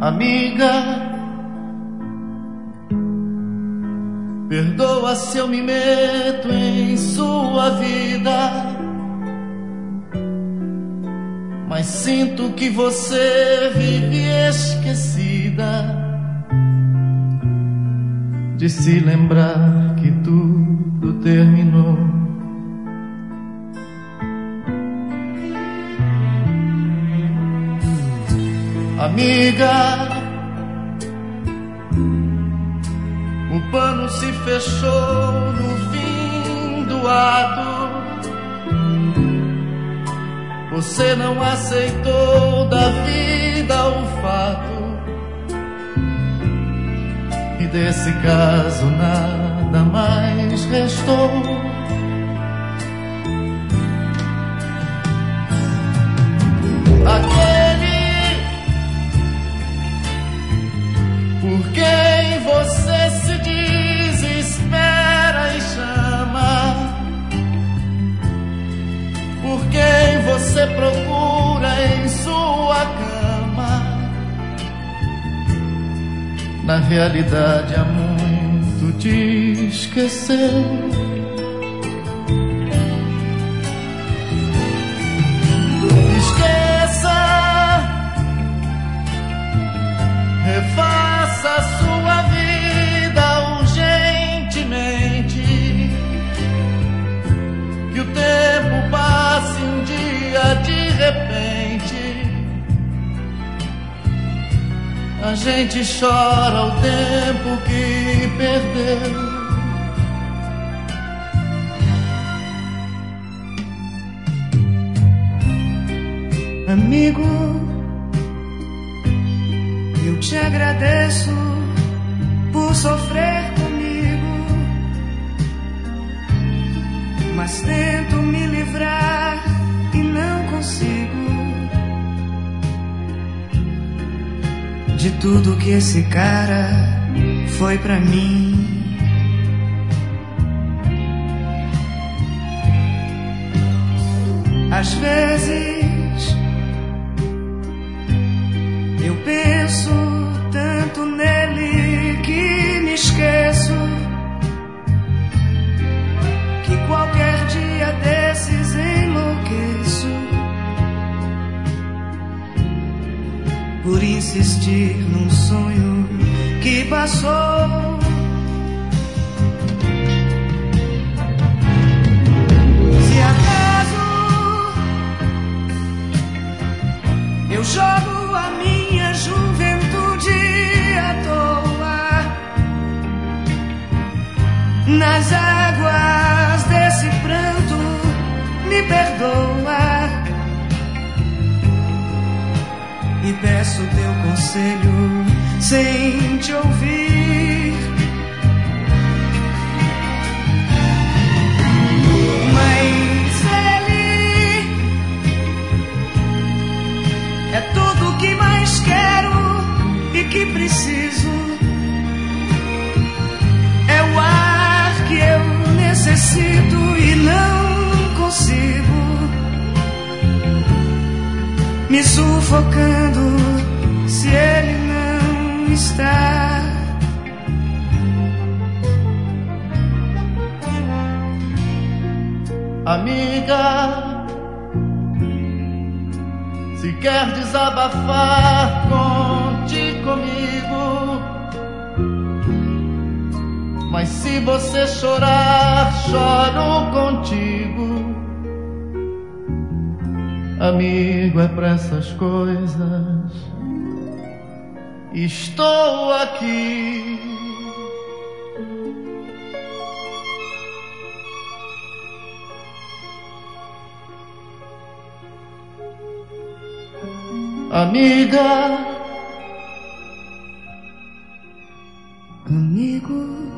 Amiga, perdoa se eu me meto em sua vida, mas sinto que você vive esquecida de se lembrar que tudo terminou. Amiga, o pano se fechou no fim do ato. Você não aceitou da vida o fato, e desse caso nada mais restou. Aquele por quem você se desespera e chama, por quem você procura em sua cama, na realidade há muito te esqueceu. Esqueça, refaça a sua vida urgentemente, que o tempo passe um dia de repente. A gente chora o tempo que perdeu. Amigo, eu te agradeço por sofrer comigo, mas tento me livrar e não consigo de tudo que esse cara foi pra mim. Às vezes eu penso tanto nele que me esqueço que qualquer dia desses enlouqueço por insistir num sonho que passou. Se acaso eu jogo a minha juventude à toa nas águas desse pranto, me perdoa e peço teu conselho sem te ouvir. Mas ele é tudo que mais quero e que preciso. É o ar que eu necessito e não consigo, me sufocando se ele não está. Amiga, se quer desabafar, conte comigo, mas se você chorar, choro contigo. Amigo, é pra essas coisas estou aqui. Amiga, amigo.